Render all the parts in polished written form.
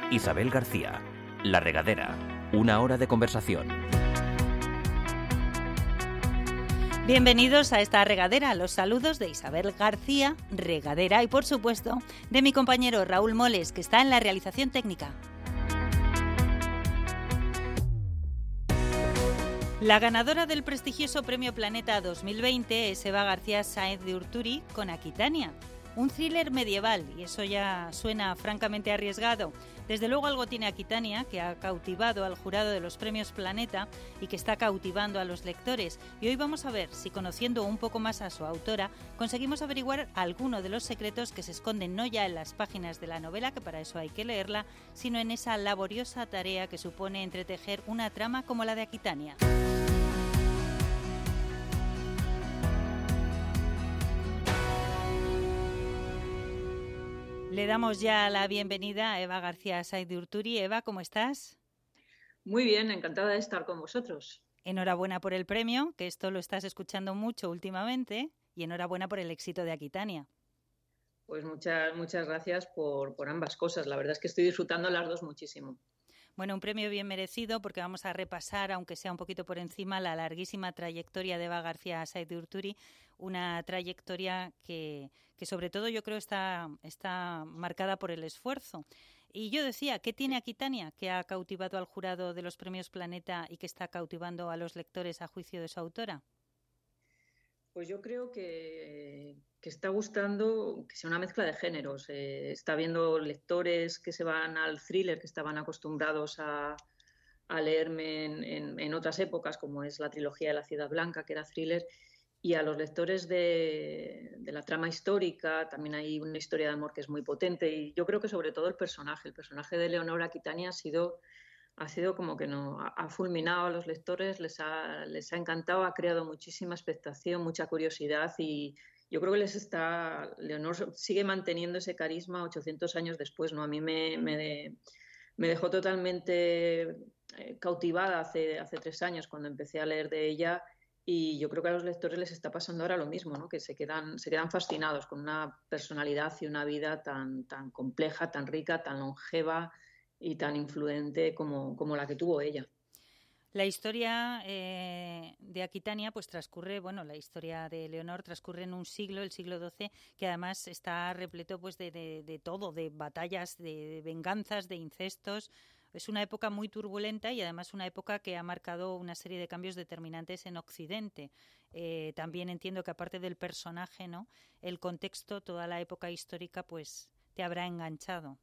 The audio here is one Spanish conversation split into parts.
Isabel García, La Regadera, 1 hora de conversación. Bienvenidos a esta regadera, los saludos de Isabel García, regadera, y por supuesto de mi compañero Raúl Moles, que está en la realización técnica. La ganadora del prestigioso Premio Planeta 2020 es Eva García Sáenz de Urturi con Aquitania, un thriller medieval, y eso ya suena francamente arriesgado. Desde luego algo tiene Aquitania, que ha cautivado al jurado de los Premios Planeta y que está cautivando a los lectores. Y hoy vamos a ver si, conociendo un poco más a su autora, conseguimos averiguar alguno de los secretos que se esconden no ya en las páginas de la novela, que para eso hay que leerla, sino en esa laboriosa tarea que supone entretejer una trama como la de Aquitania. Le damos ya la bienvenida a Eva García Sáenz de Urturi. Eva, ¿cómo estás? Muy bien, encantada de estar con vosotros. Enhorabuena por el premio, que esto lo estás escuchando mucho últimamente, y enhorabuena por el éxito de Aquitania. Pues muchas gracias por ambas cosas. La verdad es que estoy disfrutando las dos muchísimo. Bueno, un premio bien merecido porque vamos a repasar, aunque sea un poquito por encima, la larguísima trayectoria de Eva García Sáenz de Urturi, una trayectoria que sobre todo yo creo está marcada por el esfuerzo. Y yo decía, ¿qué tiene Aquitania que ha cautivado al jurado de los Premios Planeta y que está cautivando a los lectores a juicio de su autora? Pues yo creo que está gustando que sea una mezcla de géneros. Está viendo lectores que se van al thriller, que estaban acostumbrados a leerme en otras épocas, como es la trilogía de La Ciudad Blanca, que era thriller, y a los lectores de la trama histórica. También hay una historia de amor que es muy potente, y yo creo que sobre todo el personaje de Leonor Aquitania ha sido como que no ha fulminado a los lectores, les ha encantado, ha creado muchísima expectación, mucha curiosidad, y yo creo que Leonor sigue manteniendo ese carisma 800 años después, ¿no? A mí me dejó totalmente cautivada hace 3 años cuando empecé a leer de ella, y yo creo que a los lectores les está pasando ahora lo mismo, ¿no? Que se quedan fascinados con una personalidad y una vida tan compleja, tan rica, tan longeva y tan influente como la que tuvo ella. La historia de Aquitania pues transcurre, la historia de Leonor transcurre en un siglo, el siglo XII, que además está repleto pues de todo, de batallas, de venganzas, de incestos. Es una época muy turbulenta y además una época que ha marcado una serie de cambios determinantes en Occidente. También entiendo que aparte del personaje, ¿no?, el contexto, toda la época histórica, pues te habrá enganchado.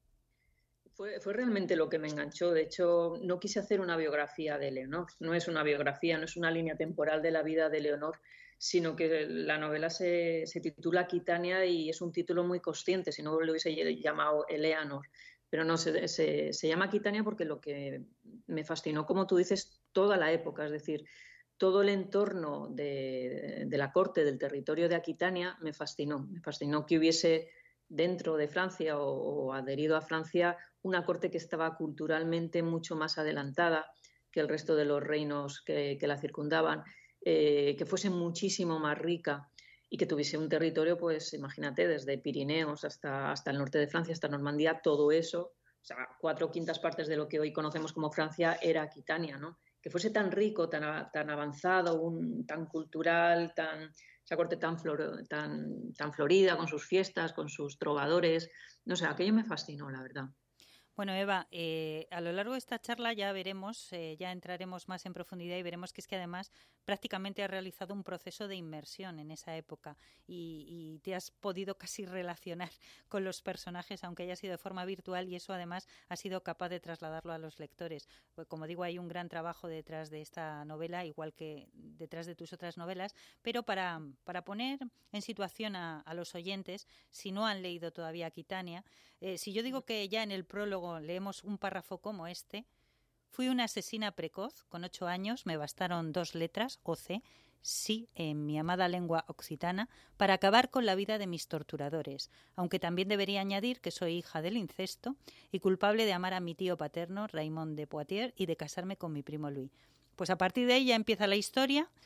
Fue realmente lo que me enganchó. De hecho, no quise hacer una biografía de Leonor. No es una biografía, no es una línea temporal de la vida de Leonor, sino que la novela se titula Aquitania y es un título muy consciente, si no lo hubiese llamado Eleanor. Pero no, se llama Aquitania porque lo que me fascinó, como tú dices, toda la época, es decir, todo el entorno de la corte, del territorio de Aquitania, me fascinó. Me fascinó que hubiese dentro de Francia o adherido a Francia una corte que estaba culturalmente mucho más adelantada que el resto de los reinos que la circundaban, que fuese muchísimo más rica y que tuviese un territorio, pues imagínate, desde Pirineos hasta el norte de Francia, hasta Normandía, todo eso, o sea, 4/5 partes de lo que hoy conocemos como Francia era Aquitania, ¿no? Que fuese tan rico, tan avanzado, tan cultural, esa corte tan florida, con sus fiestas, con sus trovadores. No sé, aquello me fascinó, la verdad. Bueno, Eva, a lo largo de esta charla ya veremos, ya entraremos más en profundidad y veremos que es que además prácticamente has realizado un proceso de inmersión en esa época y te has podido casi relacionar con los personajes, aunque haya sido de forma virtual, y eso además has sido capaz de trasladarlo a los lectores. Pues, como digo, hay un gran trabajo detrás de esta novela, igual que detrás de tus otras novelas, pero para poner en situación a los oyentes, si no han leído todavía Aquitania, si yo digo que ya en el prólogo leemos un párrafo como este: fui una asesina precoz, con 8 años me bastaron 2 letras, OC, sí, en mi amada lengua occitana, para acabar con la vida de mis torturadores, aunque también debería añadir que soy hija del incesto y culpable de amar a mi tío paterno, Raymond de Poitiers, y de casarme con mi primo Louis. Pues a partir de ahí ya empieza la historia.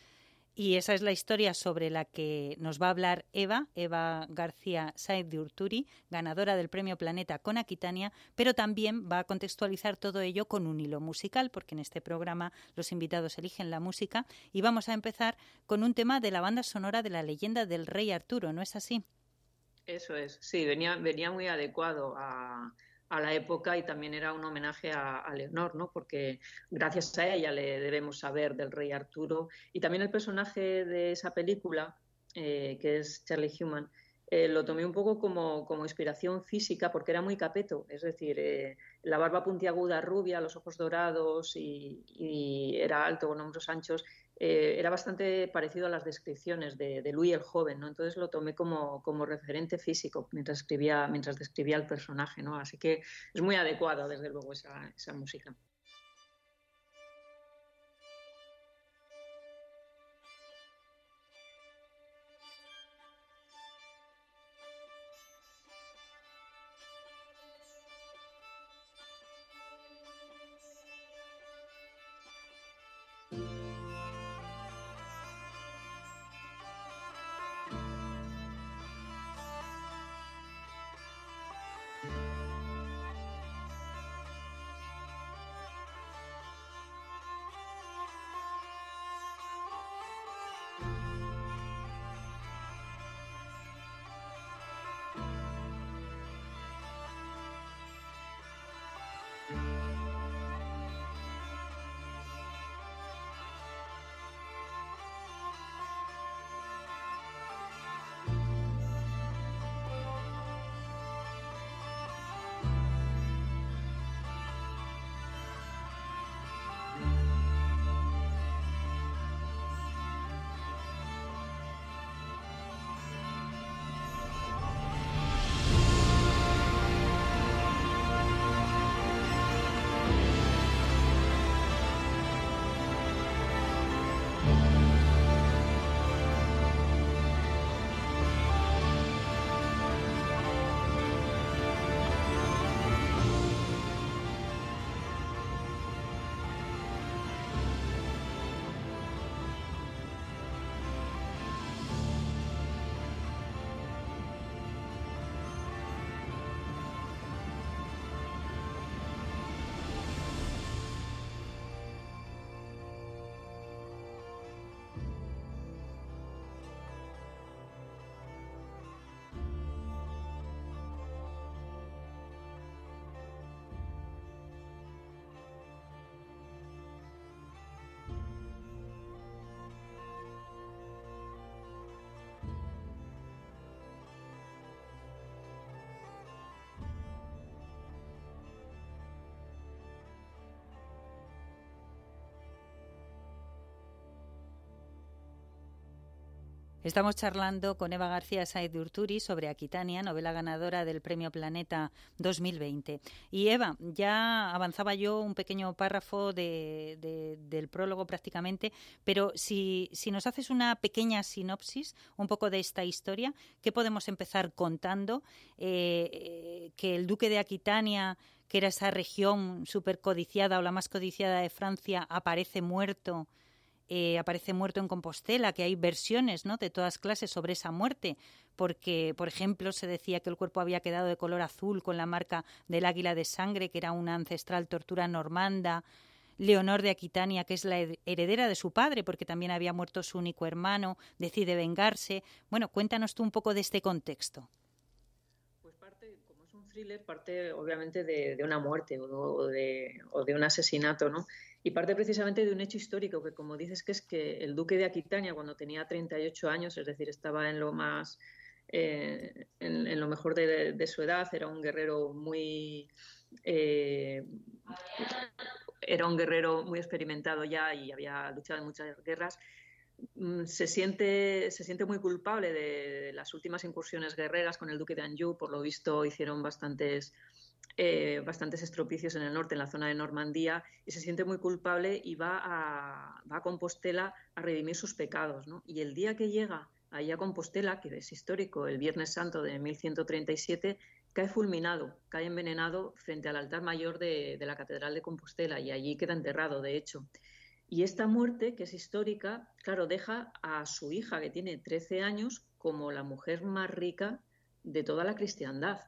Y esa es la historia sobre la que nos va a hablar Eva García Sáez de Urturi, ganadora del Premio Planeta con Aquitania, pero también va a contextualizar todo ello con un hilo musical, porque en este programa los invitados eligen la música, y vamos a empezar con un tema de la banda sonora de La leyenda del rey Arturo, ¿no es así? Eso es, sí, venía muy adecuado a la época y también era un homenaje a Leonor, ¿no? Porque gracias a ella le debemos saber del rey Arturo y también el personaje de esa película, que es Charlie Hunnam, lo tomé un poco como inspiración física porque era muy capeto, es decir, la barba puntiaguda rubia, los ojos dorados y era alto con hombros anchos. Era bastante parecido a las descripciones de Louis el joven, ¿no? Entonces lo tomé como referente físico mientras describía al personaje, ¿no? Así que es muy adecuado, desde luego, esa música. Estamos charlando con Eva García Sáez de Urturi sobre Aquitania, novela ganadora del Premio Planeta 2020. Y Eva, ya avanzaba yo un pequeño párrafo del prólogo prácticamente, pero si nos haces una pequeña sinopsis, un poco de esta historia, ¿qué podemos empezar contando? Que el duque de Aquitania, que era esa región súper codiciada o la más codiciada de Francia, aparece muerto en Compostela, que hay versiones, ¿no?, de todas clases sobre esa muerte, porque, por ejemplo, se decía que el cuerpo había quedado de color azul con la marca del águila de sangre, que era una ancestral tortura normanda. Leonor de Aquitania, que es la heredera de su padre, porque también había muerto su único hermano, decide vengarse. Bueno, cuéntanos tú un poco de este contexto. Pues parte, como es un thriller, parte obviamente de una muerte o de un asesinato, ¿no? Y parte precisamente de un hecho histórico, que como dices, que es que el duque de Aquitania, cuando tenía 38 años, es decir, estaba en lo más, en lo mejor de su edad, era un guerrero muy experimentado ya y había luchado en muchas guerras. Se siente muy culpable de las últimas incursiones guerreras con el duque de Anjou. Por lo visto hicieron bastantes estropicios en el norte, en la zona de Normandía, y se siente muy culpable y va a Compostela a redimir sus pecados, ¿no? Y el día que llega ahí a Compostela, que es histórico, el Viernes Santo de 1137, cae fulminado, cae envenenado frente al altar mayor de la Catedral de Compostela, y allí queda enterrado, de hecho. Y esta muerte, que es histórica, claro, deja a su hija, que tiene 13 años, como la mujer más rica de toda la cristiandad.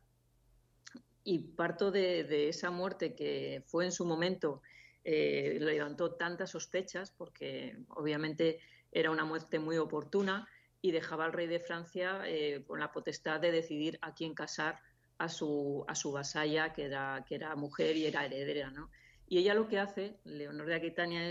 Y parto de esa muerte que fue en su momento, levantó tantas sospechas, porque obviamente era una muerte muy oportuna y dejaba al rey de Francia con la potestad de decidir a quién casar a su vasalla, que era mujer y era heredera, ¿no? Y ella lo que hace, Leonor de Aquitania,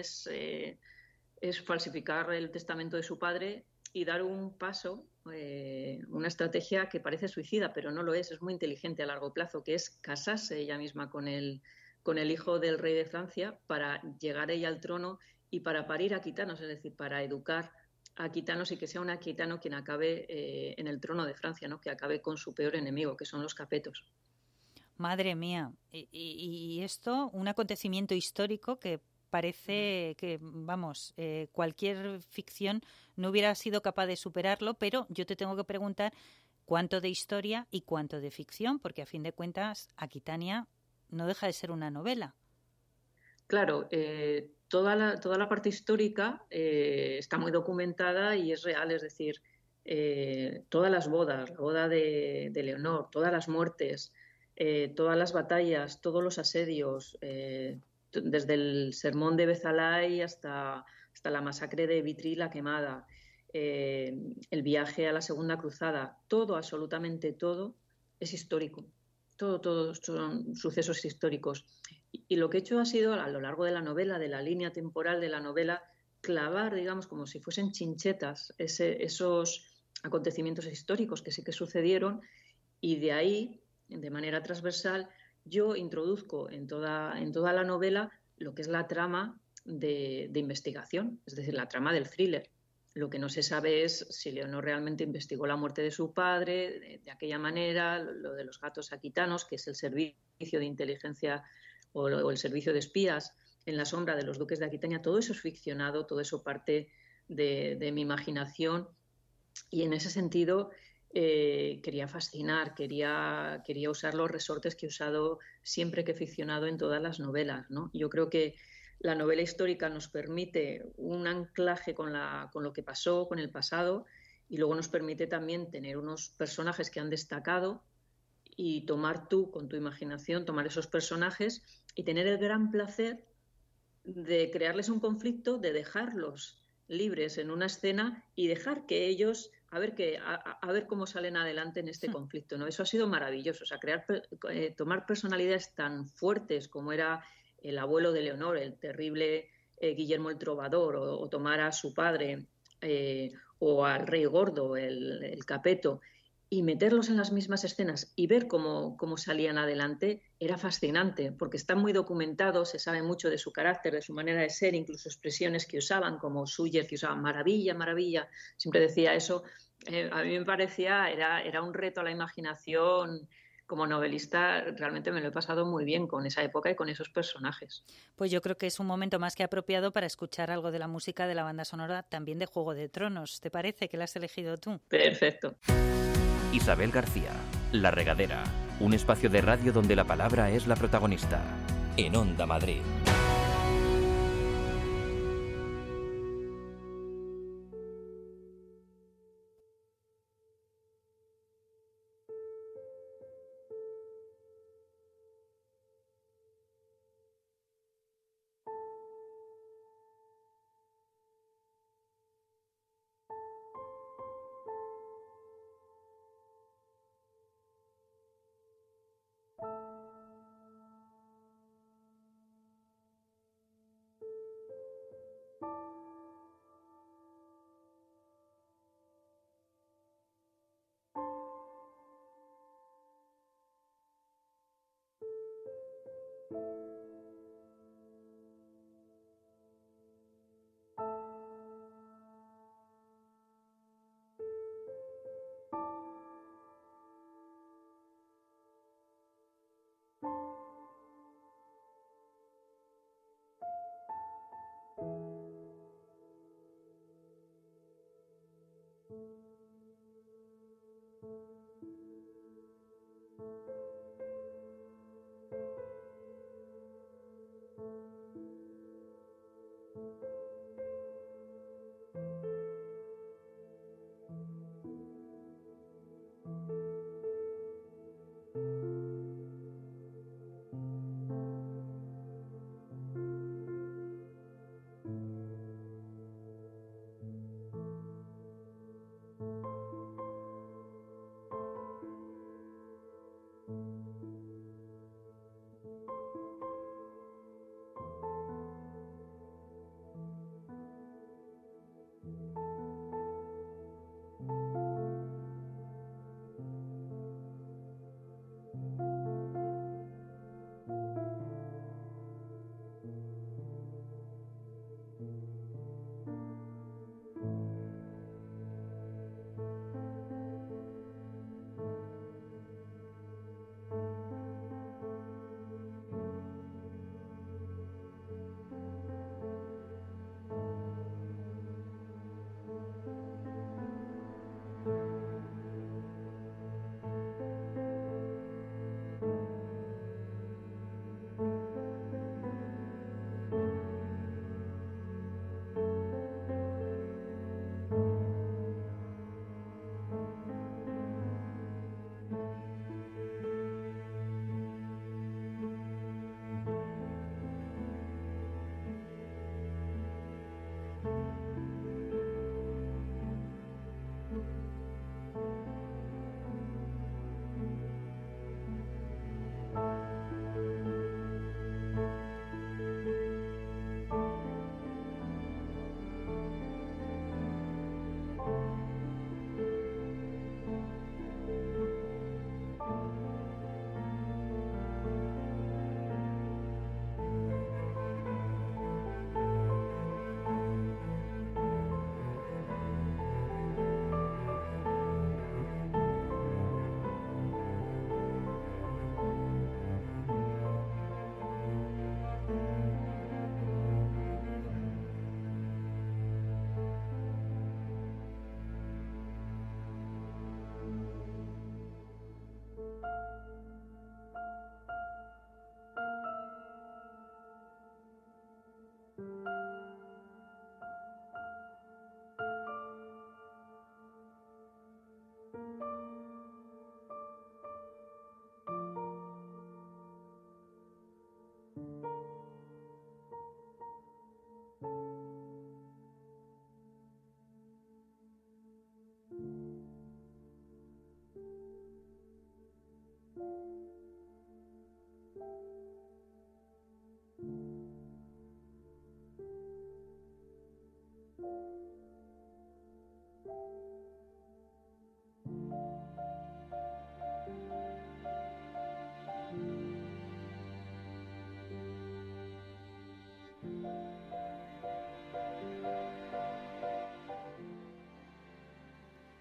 es falsificar el testamento de su padre y dar un paso, una estrategia que parece suicida, pero no lo es muy inteligente a largo plazo, que es casarse ella misma con el hijo del rey de Francia para llegar ella al trono y para parir aquitanos, es decir, para educar a aquitanos y que sea un aquitano quien acabe en el trono de Francia, ¿no? Que acabe con su peor enemigo, que son los capetos. Madre mía. Y esto, un acontecimiento histórico que parece que, vamos, cualquier ficción no hubiera sido capaz de superarlo, pero yo te tengo que preguntar cuánto de historia y cuánto de ficción, porque a fin de cuentas, Aquitania no deja de ser una novela. Claro, toda la parte histórica está muy documentada y es real, es decir, todas las bodas, la boda de Leonor, todas las muertes, todas las batallas, todos los asedios, desde el sermón de Bezalai hasta la masacre de Vitry la Quemada, el viaje a la Segunda Cruzada, todo, absolutamente todo, es histórico. Todo son sucesos históricos. Y lo que he hecho ha sido, a lo largo de la novela, de la línea temporal de la novela, clavar, digamos, como si fuesen chinchetas, esos acontecimientos históricos que sí que sucedieron, y de ahí, de manera transversal, yo introduzco en toda la novela lo que es la trama de investigación, es decir, la trama del thriller. Lo que no se sabe es si Leonor realmente investigó la muerte de su padre de aquella manera, lo de los gatos aquitanos, que es el servicio de inteligencia o el servicio de espías en la sombra de los duques de Aquitania. Todo eso es ficcionado, todo eso parte de mi imaginación, y en ese sentido quería fascinar, quería usar los resortes que he usado siempre que he ficcionado en todas las novelas, ¿no? Yo creo que la novela histórica nos permite un anclaje con lo que pasó, con el pasado, y luego nos permite también tener unos personajes que han destacado y tomar tú, con tu imaginación, tomar esos personajes y tener el gran placer de crearles un conflicto, de dejarlos libres en una escena y dejar que ellos a ver cómo salen adelante en este conflicto, ¿no? Eso ha sido maravilloso, o sea, tomar personalidades tan fuertes como era el abuelo de Leonor, el terrible Guillermo el Trovador, o tomar a su padre, o al rey gordo, el Capeto, y meterlos en las mismas escenas y ver cómo salían adelante, era fascinante, porque están muy documentados, se sabe mucho de su carácter, de su manera de ser, incluso expresiones que usaban, como Suyer, que usaba maravilla, maravilla, siempre decía eso. A mí me parecía, era un reto a la imaginación. Como novelista realmente me lo he pasado muy bien con esa época y con esos personajes. Pues yo creo que es un momento más que apropiado para escuchar algo de la música de la banda sonora también de Juego de Tronos. ¿Te parece que la has elegido tú? Perfecto. Isabel García, La Regadera, un espacio de radio donde la palabra es la protagonista. En Onda Madrid.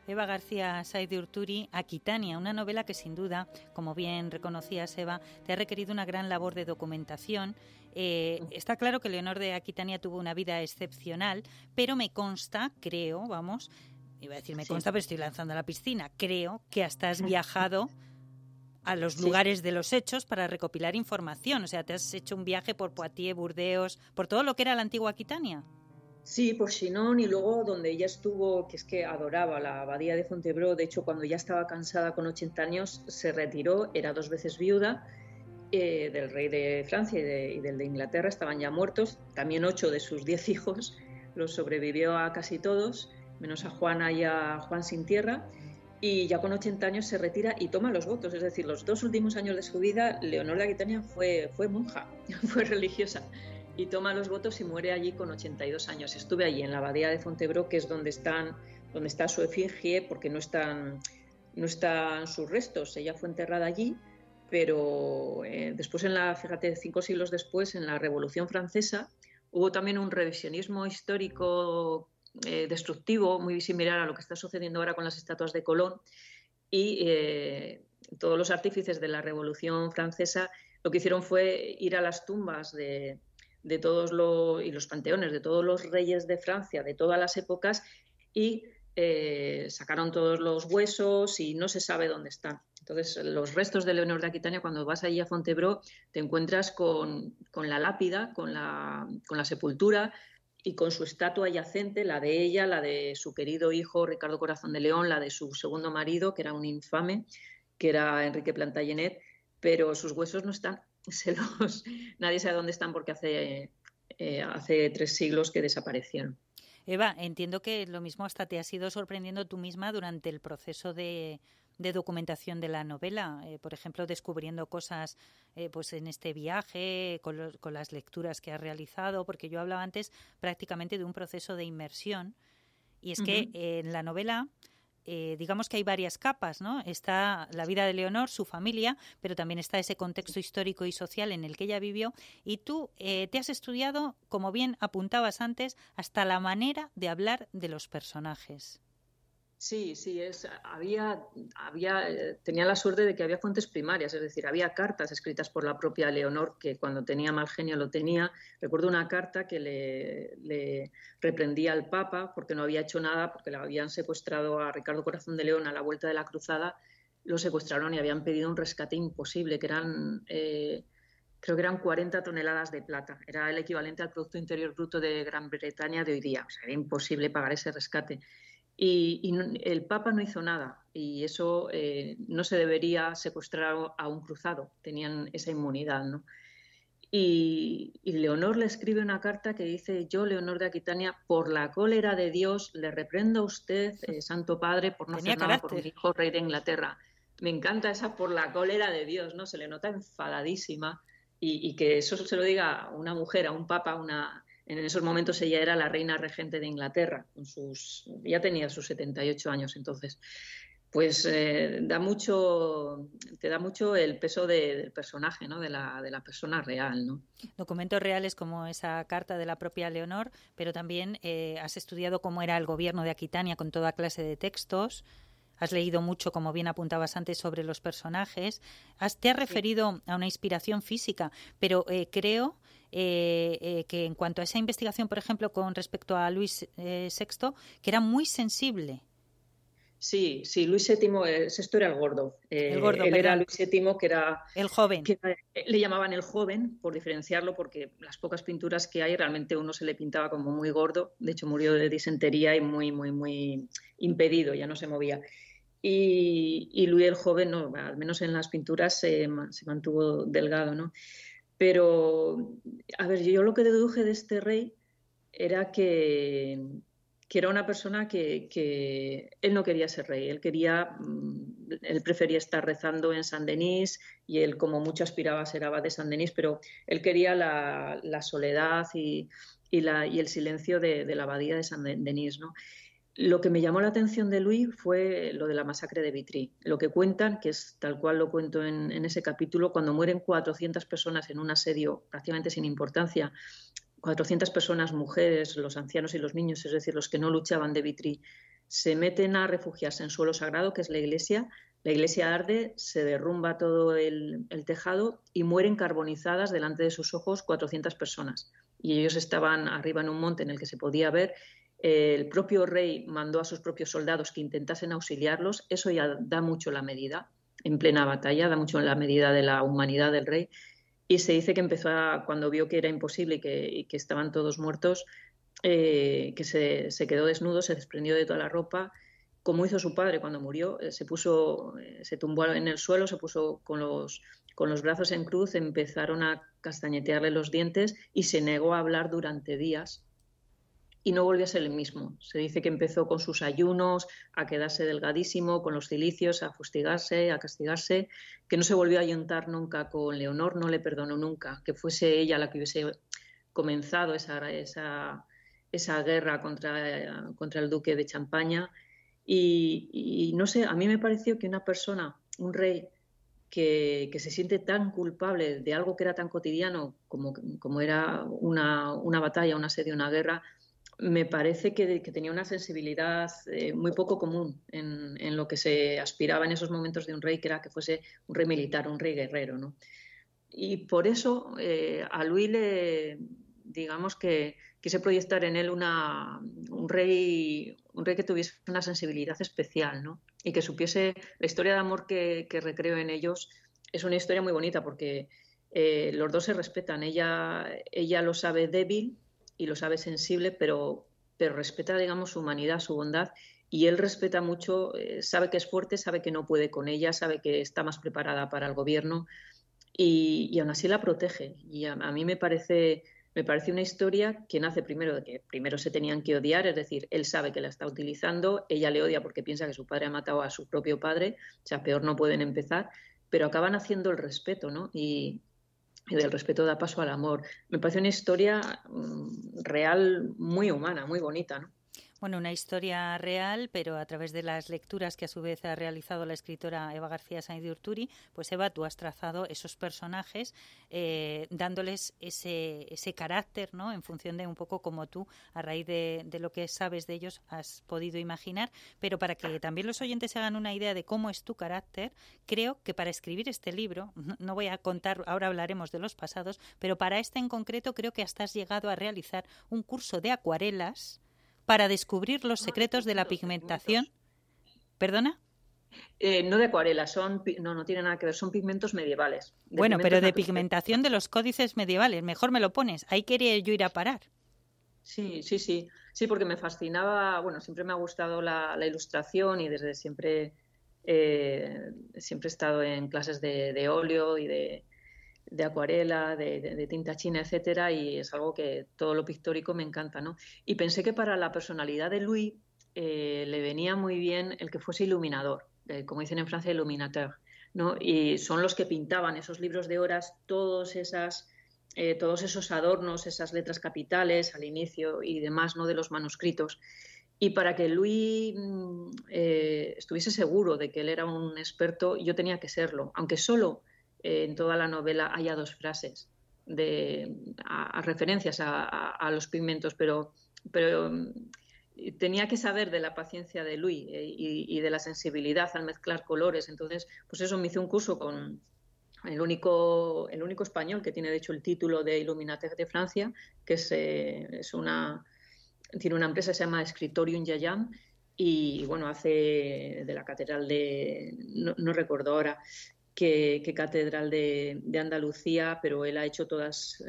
Eva García Sáez de Urturi, Aquitania, una novela que sin duda, como bien reconocías, Eva, te ha requerido una gran labor de documentación. Está claro que Leonor de Aquitania tuvo una vida excepcional, pero me consta, creo, vamos, iba a decir me consta, pero estoy lanzando a la piscina, creo que hasta has viajado a los lugares de los hechos para recopilar información. O sea, te has hecho un viaje por Poitiers, Burdeos, por todo lo que era la antigua Aquitania. Sí, por Chinon, y luego donde ella estuvo, que es que adoraba la abadía de Fontevraud. De hecho, cuando ya estaba cansada con 80 años, se retiró, era 2 veces viuda del rey de Francia y del de Inglaterra, estaban ya muertos. También 8 de sus 10 hijos los sobrevivió a casi todos, menos a Juana y a Juan sin tierra. Y ya con 80 años se retira y toma los votos. Es decir, los 2 últimos años de su vida, Leonor de Aquitania fue monja, fue religiosa. Y toma los votos y muere allí con 82 años. Estuve allí en la abadía de Fontevraud, que es donde está su efigie, porque no están sus restos. Ella fue enterrada allí, pero después, fíjate, 5 siglos después, en la Revolución Francesa, hubo también un revisionismo histórico destructivo, muy similar a lo que está sucediendo ahora con las estatuas de Colón, y todos los artífices de la Revolución Francesa lo que hicieron fue ir a las tumbas de todos y los panteones de todos los reyes de Francia de todas las épocas y sacaron todos los huesos y no se sabe dónde están. Entonces, los restos de Leonor de Aquitania, cuando vas allí a Fontevraud, te encuentras con la lápida, con la sepultura y con su estatua adyacente, la de ella, la de su querido hijo Ricardo Corazón de León, la de su segundo marido, que era un infame, que era Enrique Plantagenet, pero sus huesos no están. Nadie sabe dónde están porque hace 3 siglos que desaparecieron. Eva, entiendo que lo mismo hasta te has ido sorprendiendo tú misma durante el proceso de documentación de la novela, por ejemplo, descubriendo cosas pues en este viaje, con las lecturas que has realizado, porque yo hablaba antes prácticamente de un proceso de inmersión, y es que en la novela digamos que hay varias capas, ¿no? Está la vida de Leonor, su familia, pero también está ese contexto histórico y social en el que ella vivió, y tú te has estudiado, como bien apuntabas antes, hasta la manera de hablar de los personajes. Sí, tenía la suerte de que había fuentes primarias, es decir, había cartas escritas por la propia Leonor, que cuando tenía mal genio lo tenía. Recuerdo una carta que le reprendía al Papa porque no había hecho nada, porque le habían secuestrado a Ricardo Corazón de León a la vuelta de la cruzada, lo secuestraron y habían pedido un rescate imposible, que eran, creo que eran 40 toneladas de plata, era el equivalente al Producto Interior Bruto de Gran Bretaña de hoy día, o sea, era imposible pagar ese rescate. Y el Papa no hizo nada, y eso no se debería secuestrar a un cruzado, tenían esa inmunidad, ¿no? Y Leonor le escribe una carta que dice: yo, Leonor de Aquitania, por la cólera de Dios, le reprendo a usted, Santo Padre, por no hacer nada por mi hijo, rey de Inglaterra. Me encanta esa por la cólera de Dios, ¿no? Se le nota enfadadísima, y que eso se lo diga una mujer, a un papa, en esos momentos ella era la reina regente de Inglaterra, ya tenía sus 78 años entonces. Pues te da mucho el peso del personaje, ¿no? de la persona real, ¿no? Documentos reales como esa carta de la propia Leonor, pero también has estudiado cómo era el gobierno de Aquitania con toda clase de textos. Has leído mucho, como bien apuntabas antes, sobre los personajes. Te has referido a una inspiración física, pero creo que en cuanto a esa investigación, por ejemplo, con respecto a Luis VI, que era muy sensible. Sí, Luis VII, Sexto era el gordo. El gordo, él perdón. Era Luis VII, que era el joven. Le llamaban el joven, por diferenciarlo, porque las pocas pinturas que hay, realmente uno se le pintaba como muy gordo. De hecho, murió de disentería y muy, muy, muy impedido, ya no se movía. Y Luis el joven, no, al menos en las pinturas se mantuvo delgado, ¿no? Pero, a ver, yo lo que deduje de este rey era que era una persona que él no quería ser rey, él prefería estar rezando en Saint-Denis, y él, como mucho, aspiraba a ser abad de Saint-Denis, pero él quería la soledad y el silencio de la abadía de Saint-Denis, ¿no? Lo que me llamó la atención de Luis fue lo de la masacre de Vitry. Lo que cuentan, que es tal cual lo cuento en ese capítulo, cuando mueren 400 personas en un asedio prácticamente sin importancia, 400 personas, mujeres, los ancianos y los niños, es decir, los que no luchaban de Vitry, se meten a refugiarse en suelo sagrado, que es la iglesia arde, se derrumba todo el tejado y mueren carbonizadas delante de sus ojos 400 personas. Y ellos estaban arriba en un monte en el que se podía ver. El propio rey mandó a sus propios soldados que intentasen auxiliarlos. Eso ya da mucho la medida, en plena batalla, da mucho la medida de la humanidad del rey. Y se dice que empezó cuando vio que era imposible y que estaban todos muertos, que se quedó desnudo, se desprendió de toda la ropa, como hizo su padre cuando murió. Se tumbó en el suelo, se puso con los brazos en cruz, empezaron a castañetearle los dientes y se negó a hablar durante días. Y no volvió a ser el mismo. Se dice que empezó con sus ayunos, a quedarse delgadísimo, con los cilicios, a fustigarse, a castigarse, que no se volvió a ayuntar nunca con Leonor, no le perdonó nunca, que fuese ella la que hubiese comenzado esa guerra contra el duque de Champaña. Y no sé, a mí me pareció que una persona, un rey, que se siente tan culpable de algo que era tan cotidiano como era una batalla, un asedio, una guerra, me parece que tenía una sensibilidad muy poco común en lo que se aspiraba en esos momentos de un rey, que era que fuese un rey militar, un rey guerrero, ¿no? Y por eso a Luis digamos que quise proyectar en él un rey que tuviese una sensibilidad especial, ¿no? Y que supiese la historia de amor que recreo en ellos. Es una historia muy bonita porque los dos se respetan. Ella lo sabe débil y lo sabe sensible, pero respeta, digamos, su humanidad, su bondad, y él respeta mucho, sabe que es fuerte, sabe que no puede con ella, sabe que está más preparada para el gobierno y aún así la protege. Y a mí me parece una historia que nace primero de que primero se tenían que odiar, es decir, él sabe que la está utilizando, ella le odia porque piensa que su padre ha matado a su propio padre, o sea, peor no pueden empezar, pero acaban haciendo el respeto, ¿no? Y del respeto da paso al amor. Me parece una historia real, muy humana, muy bonita, ¿no? Bueno, una historia real, pero a través de las lecturas que a su vez ha realizado la escritora Eva García Sainz de Urturi, pues Eva, tú has trazado esos personajes dándoles ese carácter, ¿no? En función de un poco como tú, a raíz de lo que sabes de ellos, has podido imaginar. Pero para que también los oyentes se hagan una idea de cómo es tu carácter, creo que para escribir este libro, no voy a contar, ahora hablaremos de los pasados, pero para este en concreto creo que hasta has llegado a realizar un curso de acuarelas para descubrir los secretos de la pigmentación. ¿Perdona? No de acuarela, no tiene nada que ver, son pigmentos medievales. Bueno, pero de pigmentación de los códices medievales, mejor me lo pones, ahí quería yo ir a parar. Sí, porque me fascinaba, bueno, siempre me ha gustado la ilustración y desde siempre he estado en clases de óleo y de acuarela, de tinta china, etcétera, y es algo que todo lo pictórico me encanta, ¿no? Y pensé que para la personalidad de Louis le venía muy bien el que fuese iluminador, como dicen en Francia, illuminateur, ¿no? Y son los que pintaban esos libros de horas, todos esos adornos, esas letras capitales al inicio y demás, ¿no? De los manuscritos. Y para que Louis estuviese seguro de que él era un experto, yo tenía que serlo, aunque solo en toda la novela haya 2 frases a referencias a los pigmentos, pero tenía que saber de la paciencia de Louis y de la sensibilidad al mezclar colores. Entonces, pues eso, me hice un curso con el único español que tiene, de hecho, el título de Illuminateur de Francia, que tiene una empresa que se llama Scriptorium Yayam, y bueno, hace de la catedral no recuerdo ahora qué catedral de Andalucía, pero él ha hecho todas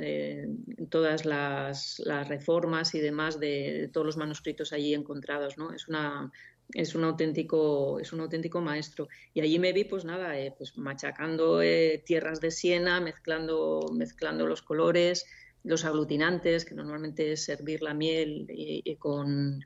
las reformas y demás de todos los manuscritos allí encontrados, ¿no? Es un auténtico maestro. Y allí me vi, pues nada, pues machacando tierras de siena, mezclando los colores, los aglutinantes, que normalmente es hervir la miel y con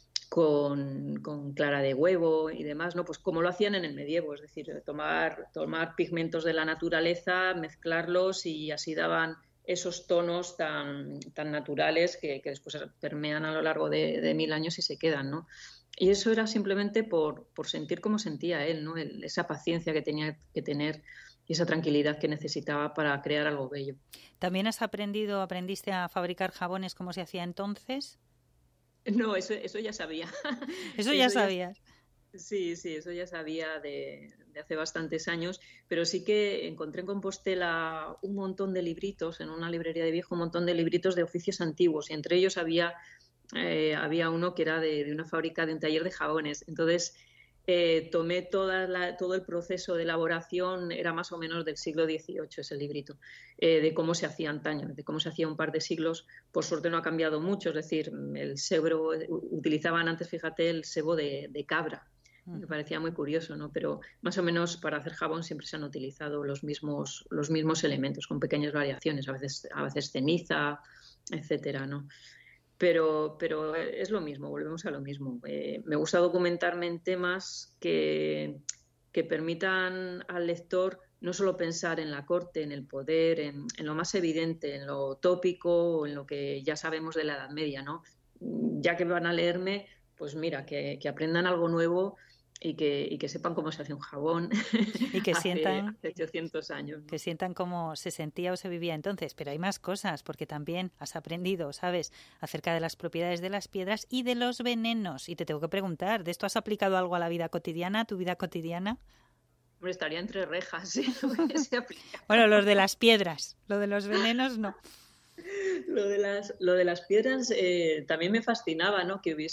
clara de huevo y demás, ¿no? Pues como lo hacían en el medievo, es decir, tomar pigmentos de la naturaleza, mezclarlos y así daban esos tonos tan naturales que después permean a lo largo de 1000 años y se quedan, ¿no? Y eso era simplemente por sentir cómo sentía él, ¿no? Esa paciencia que tenía que tener y esa tranquilidad que necesitaba para crear algo bello. ¿También aprendiste a fabricar jabones como se hacía entonces? No, eso ya sabía. Eso ya sabías. Sí, eso ya sabía de hace bastantes años, pero sí que encontré en Compostela un montón de libritos, en una librería de viejo, un montón de libritos de oficios antiguos, y entre ellos había uno que era de una fábrica, de un taller de jabones. Entonces, tomé todo el proceso de elaboración, era más o menos del siglo XVIII ese librito, de cómo se hacía antaño, de cómo se hacía un par de siglos. Por suerte no ha cambiado mucho, es decir, el sebro, utilizaban antes, fíjate, el sebo de cabra. Me parecía muy curioso, ¿no? Pero más o menos para hacer jabón siempre se han utilizado los mismos elementos, con pequeñas variaciones, a veces ceniza, etcétera, ¿no? Pero es lo mismo, volvemos a lo mismo. Me gusta documentarme en temas que permitan al lector no solo pensar en la corte, en el poder, en lo más evidente, en lo tópico o en lo que ya sabemos de la Edad Media, ¿no? Ya que van a leerme, pues mira, que aprendan algo nuevo y que sepan cómo se hace un jabón y que sientan hace 800 años, ¿no? Que sientan cómo se sentía o se vivía entonces. Pero hay más cosas, porque también has aprendido, ¿sabes?, acerca de las propiedades de las piedras y de los venenos. Y te tengo que preguntar, ¿de esto has aplicado algo a la vida cotidiana, a tu vida cotidiana? Hombre, estaría entre rejas, ¿sí? Bueno, los de las piedras, lo de los venenos no. Lo de las piedras también me fascinaba, ¿no? Que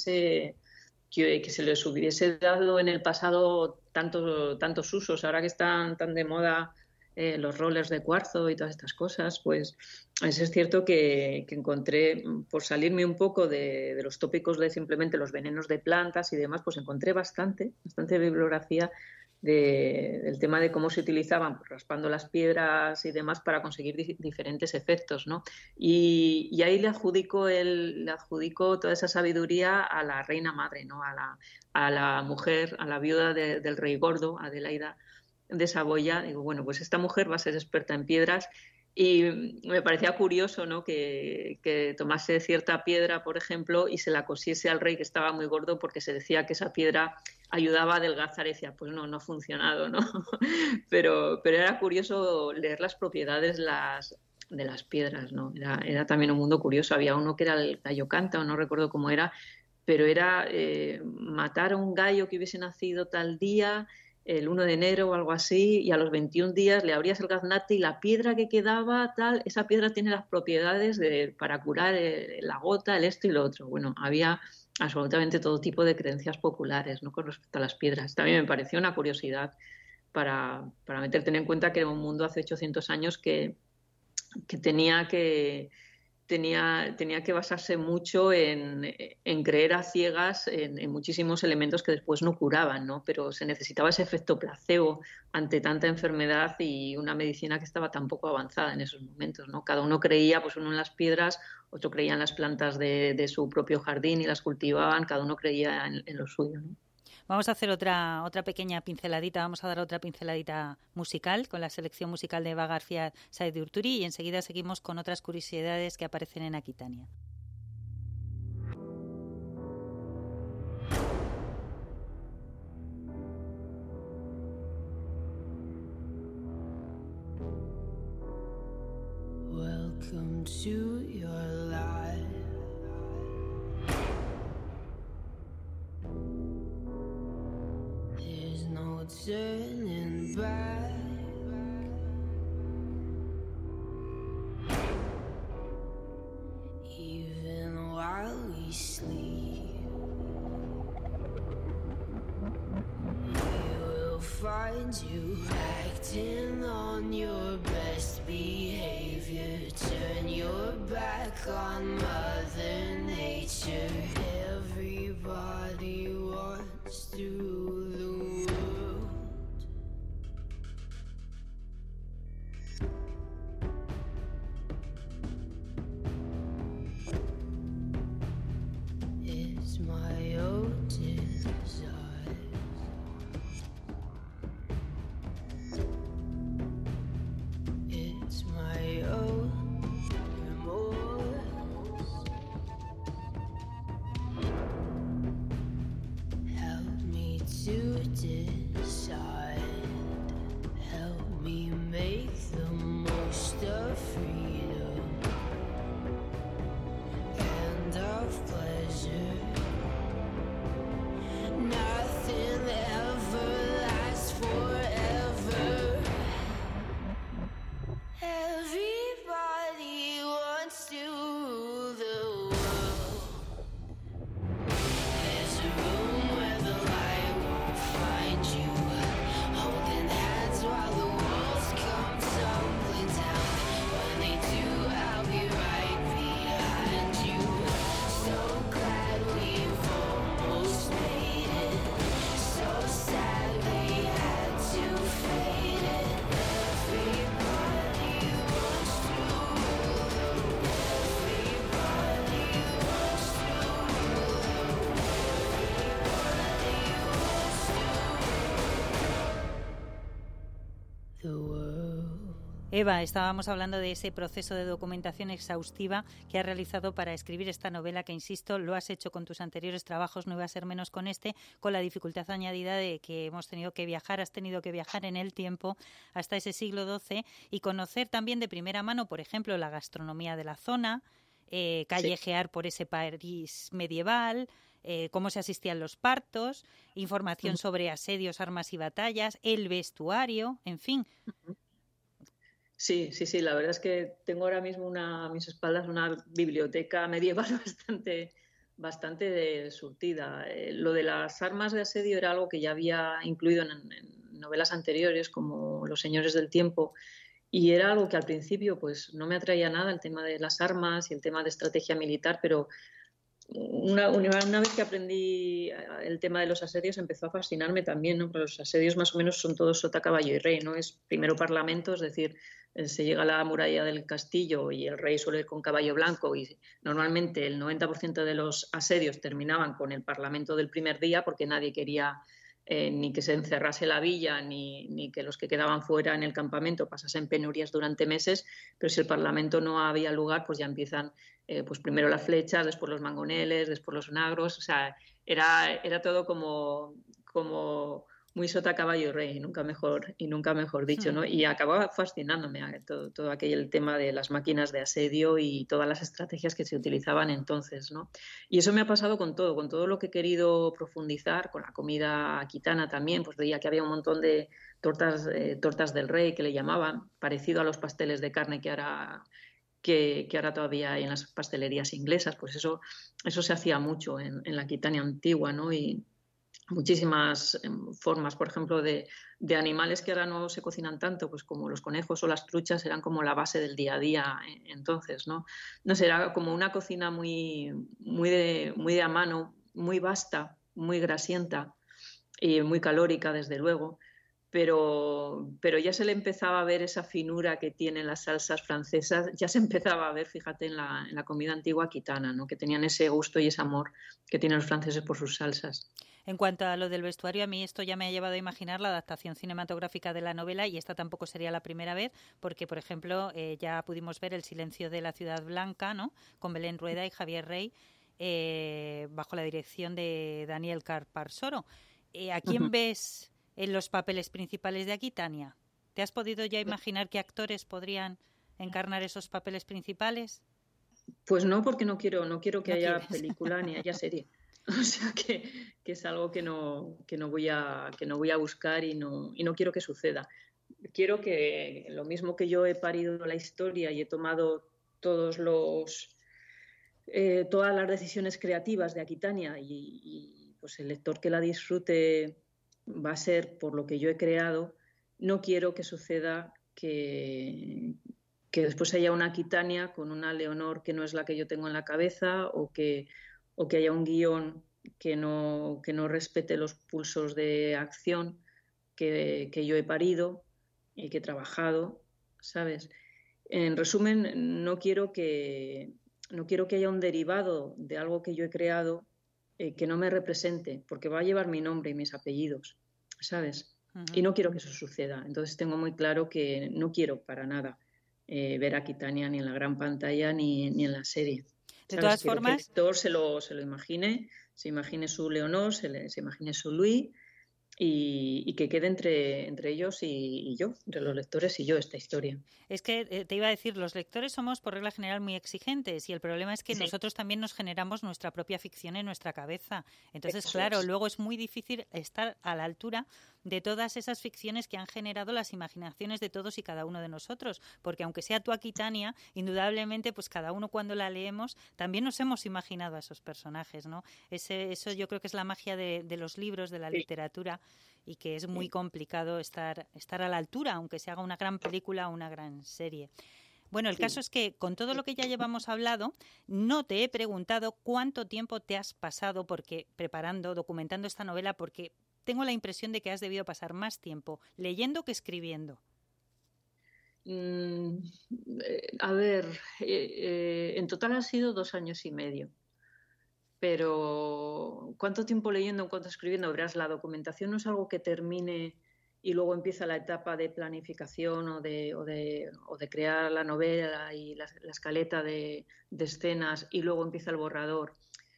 se les hubiese dado en el pasado tantos usos. Ahora que están tan de moda los rollers de cuarzo y todas estas cosas, pues es cierto que encontré, por salirme un poco de los tópicos de simplemente los venenos de plantas y demás, pues encontré bastante bibliografía del tema de cómo se utilizaban, pues, raspando las piedras y demás para conseguir diferentes efectos, ¿no? Y ahí le adjudico toda esa sabiduría a la reina madre, ¿no? A la mujer, a la viuda del rey gordo, Adelaida de Saboya. Digo, bueno, pues esta mujer va a ser experta en piedras. Y me parecía curioso, ¿no?, que tomase cierta piedra, por ejemplo, y se la cosiese al rey, que estaba muy gordo, porque se decía que esa piedra ayudaba a adelgazar. Y decía, pues no ha funcionado, ¿no? Pero era curioso leer las propiedades de las piedras, ¿no? Era también un mundo curioso. Había uno que era el gallo canta, o no recuerdo cómo era, pero era matar a un gallo que hubiese nacido tal día, el 1 de enero o algo así, y a los 21 días le abrías el gaznate y la piedra que quedaba, esa piedra tiene las propiedades para curar la gota, el esto y lo otro. Bueno, había absolutamente todo tipo de creencias populares, ¿no?, con respecto a las piedras. También me pareció una curiosidad para tener en cuenta que era un mundo hace 800 años que tenía que basarse mucho en creer a ciegas en muchísimos elementos que después no curaban, ¿no? Pero se necesitaba ese efecto placebo ante tanta enfermedad y una medicina que estaba tan poco avanzada en esos momentos, ¿no? Cada uno creía, pues uno en las piedras, otro creía en las plantas de su propio jardín y las cultivaban, cada uno creía en lo suyo, ¿no? Vamos a hacer otra pequeña pinceladita, vamos a dar otra pinceladita musical con la selección musical de Eva García Sáez de Urturi y enseguida seguimos con otras curiosidades que aparecen en Aquitania. Welcome to your life. Turning back, even while we sleep, we will find you acting on your best behavior. Turn your back on Mother Nature. Everybody wants to rule the world. It's my own desire. It's my own remorse. Help me to decide. Help me make the most of freedom and of pleasure. Everybody wants to rule the world. There's a room where the light won't find you, holding hands while the walls come tumbling down. When they do, I'll be right behind you. So glad we've almost made it. So sad we had to fade it. Everybody wants to rule the world. Everybody wants to rule the world. Everybody wants to rule the world. Eva, estábamos hablando de ese proceso de documentación exhaustiva que has realizado para escribir esta novela, que, insisto, lo has hecho con tus anteriores trabajos, no iba a ser menos con este, con la dificultad añadida de que has tenido que viajar en el tiempo hasta ese siglo XII y conocer también de primera mano, por ejemplo, la gastronomía de la zona, callejear por ese París medieval, cómo se asistían los partos, información sobre asedios, armas y batallas, el vestuario, en fin. Sí, la verdad es que tengo ahora mismo a mis espaldas una biblioteca medieval bastante surtida. Lo de las armas de asedio era algo que ya había incluido en novelas anteriores, como Los Señores del Tiempo, y era algo que al principio pues no me atraía nada, el tema de las armas y el tema de estrategia militar, pero una vez que aprendí el tema de los asedios empezó a fascinarme también, ¿no? Porque los asedios más o menos son todos sota, caballo y rey, ¿no? Es primero parlamento, es decir, se llega a la muralla del castillo y el rey suele ir con caballo blanco, y normalmente el 90% de los asedios terminaban con el parlamento del primer día, porque nadie quería ni que se encerrase la villa, ni que los que quedaban fuera en el campamento pasasen penurias durante meses, pero si el parlamento no había lugar, pues ya empiezan pues primero las flechas, después los mangoneles, después los onagros, o sea, era todo como muy sota, caballo y rey, nunca mejor dicho, ¿no? Y acababa fascinándome todo aquel tema de las máquinas de asedio y todas las estrategias que se utilizaban entonces, ¿no? Y eso me ha pasado con todo lo que he querido profundizar, con la comida aquitana también, pues veía que había un montón de tortas del rey, que le llamaban, parecido a los pasteles de carne que ahora todavía hay en las pastelerías inglesas. Pues eso se hacía mucho en la Aquitania antigua, ¿no? Y muchísimas formas, por ejemplo, de animales que ahora no se cocinan tanto, pues como los conejos o las truchas, eran como la base del día a día entonces, ¿no? No sé, era como una cocina muy de a mano, muy vasta, muy grasienta y muy calórica, desde luego. Pero ya se le empezaba a ver esa finura que tienen las salsas francesas, ya se empezaba a ver, fíjate, en la comida antigua aquitana, ¿no? Que tenían ese gusto y ese amor que tienen los franceses por sus salsas. En cuanto a lo del vestuario, a mí esto ya me ha llevado a imaginar la adaptación cinematográfica de la novela, y esta tampoco sería la primera vez, porque, por ejemplo, ya pudimos ver El silencio de la ciudad blanca, ¿no? Con Belén Rueda y Javier Rey, bajo la dirección de Daniel Carparsoro. ¿A quién ves en los papeles principales de Aquitania? ¿Te has podido ya imaginar qué actores podrían encarnar esos papeles principales? Pues no, porque no quiero que haya película ni haya serie. O sea que es algo que no voy a buscar y no quiero que suceda. Quiero que, lo mismo que yo he parido la historia y he tomado todas las decisiones creativas de Aquitania, y pues el lector que la disfrute va a ser por lo que yo he creado, no quiero que suceda que después haya una Aquitania con una Leonor que no es la que yo tengo en la cabeza, o que haya un guión que no respete los pulsos de acción que yo he parido y que he trabajado, ¿sabes? En resumen, no quiero que haya un derivado de algo que yo he creado que no me represente, porque va a llevar mi nombre y mis apellidos, ¿sabes? Uh-huh. Y no quiero que eso suceda. Entonces tengo muy claro que no quiero para nada ver a Aquitania ni en la gran pantalla ni en la serie. De todas formas, que el lector se lo imagine, se imagine su Leonor, se imagine su Louis, y que quede entre ellos y yo, entre los lectores y yo, esta historia. Es que te iba a decir, los lectores somos por regla general muy exigentes, y el problema es que nosotros también nos generamos nuestra propia ficción en nuestra cabeza. Entonces, claro, luego es muy difícil estar a la altura de todas esas ficciones que han generado las imaginaciones de todos y cada uno de nosotros, porque aunque sea tu Aquitania, indudablemente pues cada uno cuando la leemos también nos hemos imaginado a esos personajes, ¿no? Eso yo creo que es la magia de los libros, de la literatura, y que es muy complicado estar a la altura, aunque se haga una gran película o una gran serie. Bueno, el caso es que con todo lo que ya llevamos hablado, no te he preguntado cuánto tiempo te has pasado documentando esta novela, porque tengo la impresión de que has debido pasar más tiempo leyendo que escribiendo. A ver, en total ha sido 2 años y medio. Pero ¿cuánto tiempo leyendo, cuánto escribiendo? Verás, la documentación no es algo que termine y luego empieza la etapa de planificación o de crear la novela y la escaleta de escenas y luego empieza el borrador.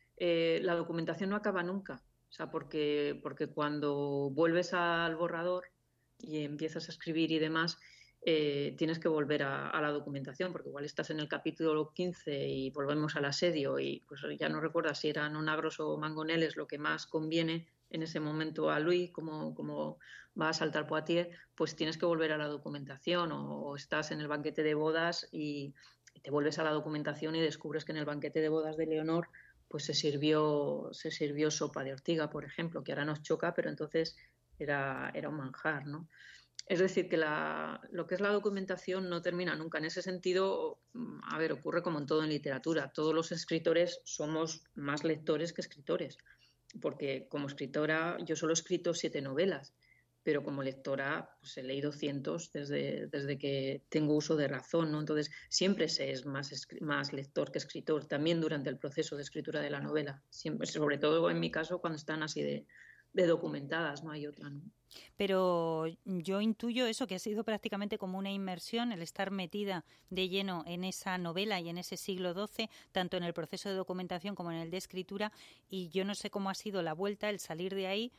La documentación no acaba nunca, o sea, porque cuando vuelves al borrador y empiezas a escribir y demás, tienes que volver a la documentación, porque igual estás en el capítulo 15 y volvemos al asedio y pues ya no recuerdas si eran onagros o mangoneles lo que más conviene en ese momento a Luis, como va a saltar Poitiers, pues tienes que volver a la documentación o estás en el banquete de bodas y te vuelves a la documentación y descubres que en el banquete de bodas de Leonor pues se sirvió sopa de ortiga, por ejemplo, que ahora nos choca, pero entonces era un manjar, ¿no? Es decir, que lo que es la documentación no termina nunca. En ese sentido, a ver, ocurre como en todo en literatura. Todos los escritores somos más lectores que escritores, porque como escritora yo solo he escrito 7 novelas, pero como lectora pues he leído cientos desde que tengo uso de razón, ¿no? Entonces siempre se es más lector que escritor, también durante el proceso de escritura de la novela, siempre, sobre todo en mi caso cuando están así de documentadas, no hay otra, ¿no? Pero yo intuyo eso, que ha sido prácticamente como una inmersión, el estar metida de lleno en esa novela y en ese siglo XII, tanto en el proceso de documentación como en el de escritura, y yo no sé cómo ha sido la vuelta, el salir de ahí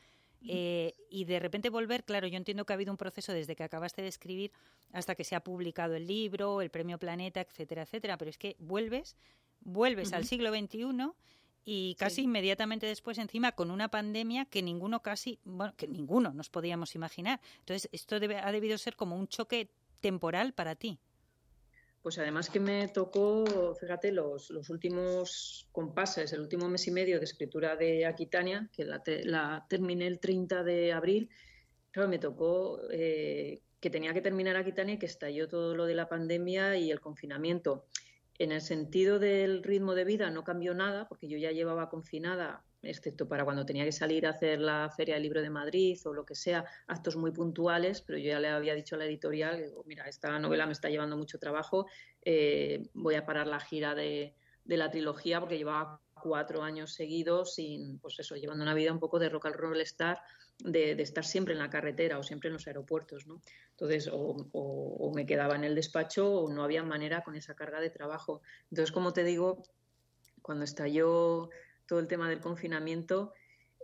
y de repente volver. Claro, yo entiendo que ha habido un proceso desde que acabaste de escribir hasta que se ha publicado el libro, el Premio Planeta, etcétera, etcétera, pero es que vuelves al siglo XXI y casi inmediatamente después encima con una pandemia que ninguno nos podíamos imaginar. Entonces esto ha debido ser como un choque temporal para ti. Pues además que me tocó, fíjate, los últimos compases, el último mes y medio de escritura de Aquitania, que la terminé el 30 de abril, claro, me tocó que tenía que terminar Aquitania y que estalló todo lo de la pandemia y el confinamiento. En el sentido del ritmo de vida no cambió nada, porque yo ya llevaba confinada, excepto para cuando tenía que salir a hacer la Feria del Libro de Madrid o lo que sea, actos muy puntuales, pero yo ya le había dicho a la editorial, digo, mira, esta novela me está llevando mucho trabajo, voy a parar la gira de la trilogía porque llevaba 4 años seguidos llevando una vida un poco de rock and roll star, de estar siempre en la carretera o siempre en los aeropuertos, ¿no? Entonces, o me quedaba en el despacho o no había manera con esa carga de trabajo. Entonces, como te digo, cuando estalló todo el tema del confinamiento,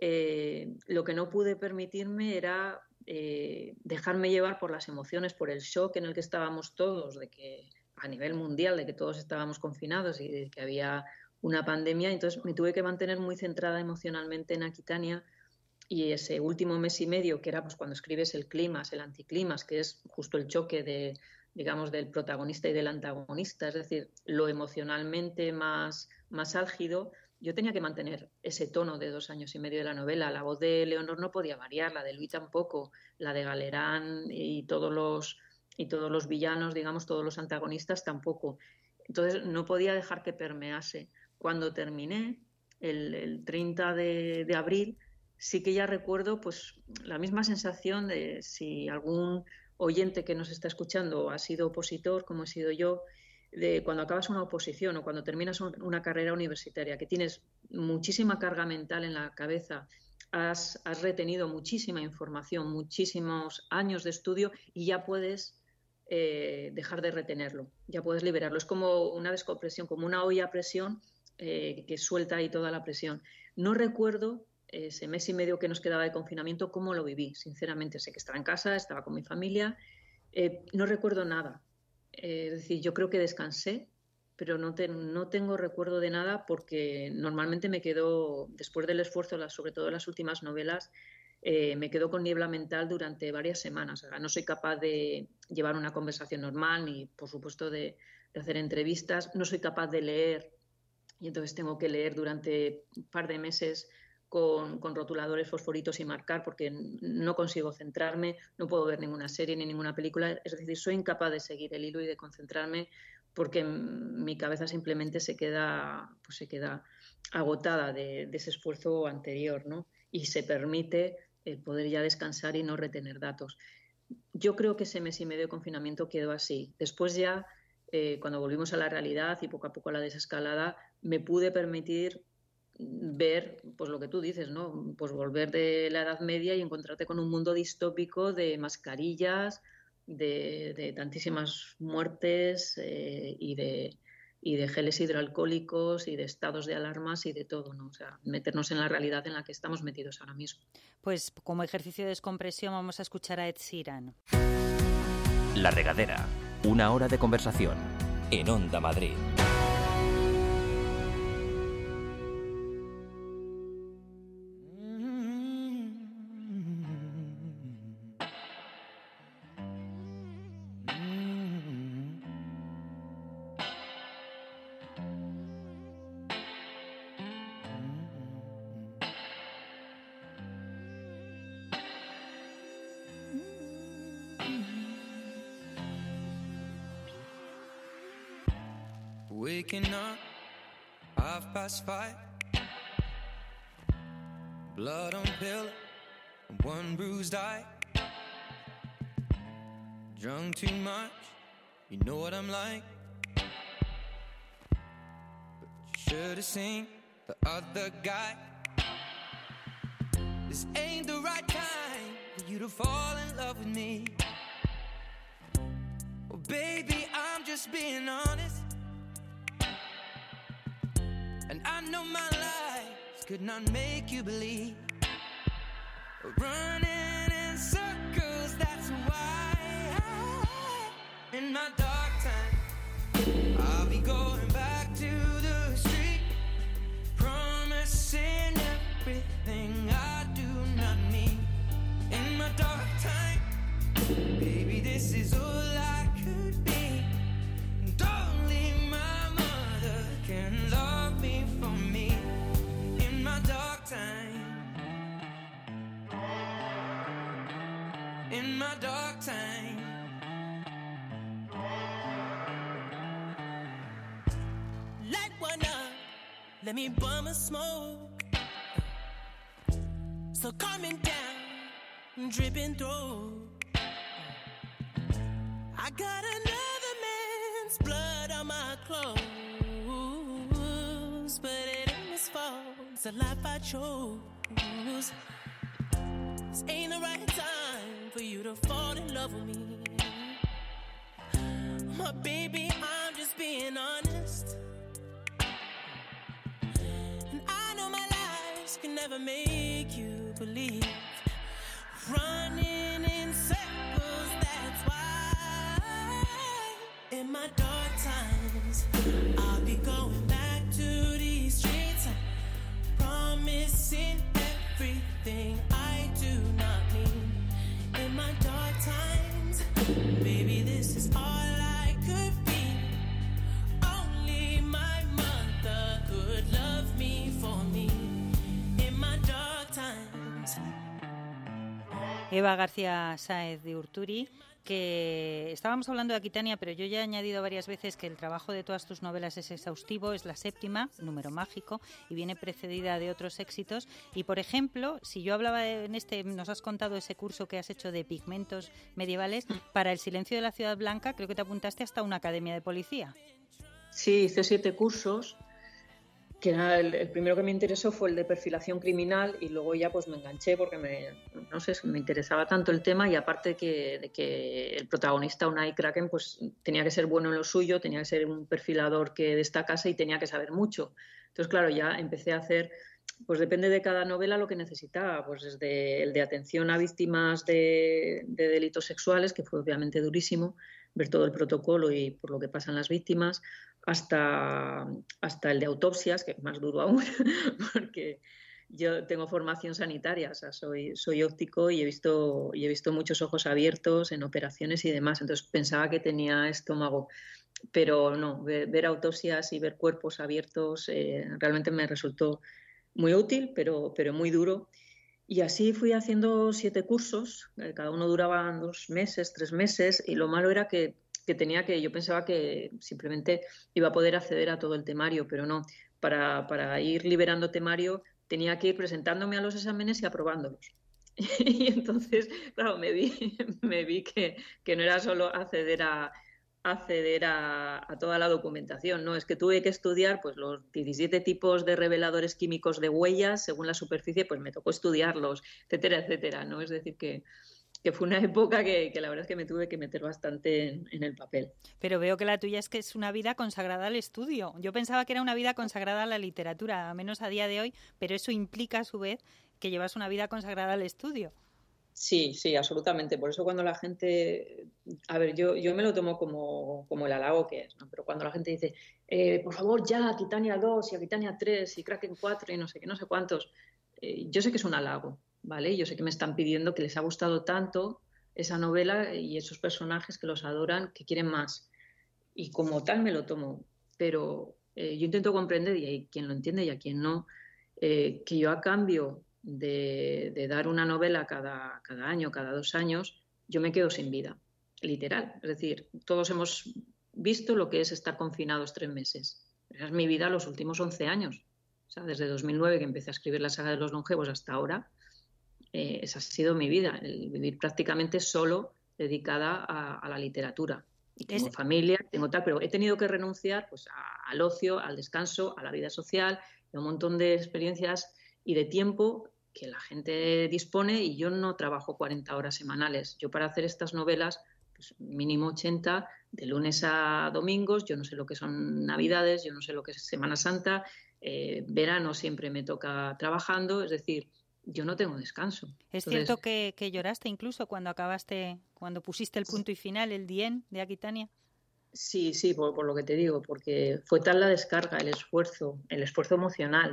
lo que no pude permitirme era dejarme llevar por las emociones, por el shock en el que estábamos todos, de que a nivel mundial, de que todos estábamos confinados y de que había una pandemia. Entonces me tuve que mantener muy centrada emocionalmente en Aquitania, y ese último mes y medio, que era pues cuando escribes el clímax, el anticlímax, que es justo el choque del protagonista y del antagonista, es decir, lo emocionalmente más álgido, yo tenía que mantener ese tono de 2 años y medio de la novela. La voz de Leonor no podía variar, la de Luis tampoco, la de Galerán y todos los villanos, digamos, todos los antagonistas tampoco. Entonces no podía dejar que permease. Cuando terminé, el 30 de abril, sí que ya recuerdo pues la misma sensación de, si algún oyente que nos está escuchando ha sido opositor, como he sido yo, de cuando acabas una oposición o cuando terminas una carrera universitaria, que tienes muchísima carga mental en la cabeza, has retenido muchísima información, muchísimos años de estudio y ya puedes dejar de retenerlo, ya puedes liberarlo. Es como una descompresión, como una olla a presión que suelta ahí toda la presión. No recuerdo ese mes y medio que nos quedaba de confinamiento cómo lo viví, sinceramente. Sé que estaba en casa, estaba con mi familia, no recuerdo nada. Es decir, yo creo que descansé, pero no tengo recuerdo de nada, porque normalmente me quedo, después del esfuerzo, sobre todo en las últimas novelas, me quedo con niebla mental durante varias semanas. O sea, no soy capaz de llevar una conversación normal ni, por supuesto, de hacer entrevistas. No soy capaz de leer y entonces tengo que leer durante un par de meses con rotuladores, fosforitos y marcar porque no consigo centrarme, no puedo ver ninguna serie ni ninguna película. Es decir, soy incapaz de seguir el hilo y de concentrarme porque mi cabeza simplemente se queda agotada de ese esfuerzo anterior, ¿no? Y se permite poder ya descansar y no retener datos. Yo creo que ese mes y medio de confinamiento quedó así. Después ya, cuando volvimos a la realidad y poco a poco a la desescalada, me pude permitir ver, pues lo que tú dices, ¿no? Pues volver de la Edad Media y encontrarte con un mundo distópico de mascarillas, de tantísimas muertes y de geles hidroalcohólicos y de estados de alarmas y de todo, ¿no? O sea, meternos en la realidad en la que estamos metidos ahora mismo. Pues como ejercicio de descompresión vamos a escuchar a Ed Sheeran. La Regadera, 1 hora de conversación en Onda Madrid. Waking up, 5:30. Blood on pillow, one bruised eye. Drunk too much, you know what I'm like. But you should have seen the other guy. This ain't the right time for you to fall in love with me. Well, baby, I'm just being honest. And I know my lies could not make you believe. Running in circles, that's why in my dark time I'll be going back to the street, promising everything I do not need. In my dark time, baby, this is all I could be. And only my mother can love me for me. In my dark time, in my dark time. Light one up, let me bum a smoke. So coming down, dripping through. I got another man's blood on my clothes, but it ain't his fault, it's a life I chose. This ain't the right time for you to fall in love with me. My baby, I'm just being honest. And I know my lies can never make you believe. Running in circles, that's why. In my dark times, I'll be going back to these streets, promising everything I do not need. In my dark times, baby, this is all I could be. Only my mother could love me for me. In my dark times. Eva García Sáez de Urturi, que estábamos hablando de Aquitania, pero yo ya he añadido varias veces que el trabajo de todas tus novelas es exhaustivo, es la 7ª, número mágico, y viene precedida de otros éxitos. Y, por ejemplo, si yo hablaba nos has contado ese curso que has hecho de pigmentos medievales, para El silencio de la ciudad blanca, creo que te apuntaste hasta una academia de policía. Sí, hice 7 cursos, que era el primero que me interesó fue el de perfilación criminal y luego ya pues me enganché porque me interesaba tanto el tema y aparte de que el protagonista, Unai Kraken, pues tenía que ser bueno en lo suyo, tenía que ser un perfilador que destacase y tenía que saber mucho. Entonces, claro, ya empecé a hacer, pues depende de cada novela lo que necesitaba, pues desde el de atención a víctimas de delitos sexuales, que fue obviamente durísimo, ver todo el protocolo y por lo que pasan las víctimas, hasta el de autopsias, que es más duro aún, porque yo tengo formación sanitaria, o sea, soy óptico y he visto muchos ojos abiertos en operaciones y demás, entonces pensaba que tenía estómago, pero no, ver autopsias y ver cuerpos abiertos realmente me resultó muy útil, pero muy duro. Y así fui haciendo 7 cursos, cada uno duraba 2 meses, 3 meses, y lo malo era que yo pensaba que simplemente iba a poder acceder a todo el temario, pero no, para ir liberando temario tenía que ir presentándome a los exámenes y aprobándolos. Y entonces, claro, me vi que no era solo acceder a toda la documentación, ¿no? Es que tuve que estudiar pues los 17 tipos de reveladores químicos de huellas según la superficie, pues me tocó estudiarlos, etcétera, etcétera, ¿no? Es decir, que fue una época que la verdad es que me tuve que meter bastante en el papel. Pero veo que la tuya es que es una vida consagrada al estudio. Yo pensaba que era una vida consagrada a la literatura, a menos a día de hoy, pero eso implica a su vez que llevas una vida consagrada al estudio. Sí, absolutamente. Por eso cuando la gente... A ver, yo me lo tomo como el halago que es, ¿no? Pero cuando la gente dice, por favor, ya, Aquitania 2 y Aquitania 3 y Kraken 4 y no sé qué, no sé cuántos, yo sé que es un halago, ¿vale? Yo sé que me están pidiendo que les ha gustado tanto esa novela y esos personajes que los adoran, que quieren más. Y como tal me lo tomo. Pero yo intento comprender, y hay quien lo entiende y a quien no, que yo a cambio de dar una novela cada año, cada 2 años, yo me quedo sin vida, literal. Es decir, todos hemos visto lo que es estar confinados 3 meses. Esa es mi vida los últimos 11 años. O sea, desde 2009 que empecé a escribir la saga de los longevos hasta ahora, esa ha sido mi vida, el vivir prácticamente solo dedicada a la literatura. Y tengo familia, tengo tal, pero he tenido que renunciar pues, al ocio, al descanso, a la vida social, a un montón de experiencias y de tiempo que la gente dispone, y yo no trabajo 40 horas semanales. Yo para hacer estas novelas, pues mínimo 80, de lunes a domingos. Yo no sé lo que son Navidades, yo no sé lo que es Semana Santa, verano siempre me toca trabajando, es decir, yo no tengo descanso. ¿Es cierto que lloraste incluso cuando pusiste el punto y final, el dien de Aquitania? Sí, por lo que te digo, porque fue tal la descarga, el esfuerzo emocional,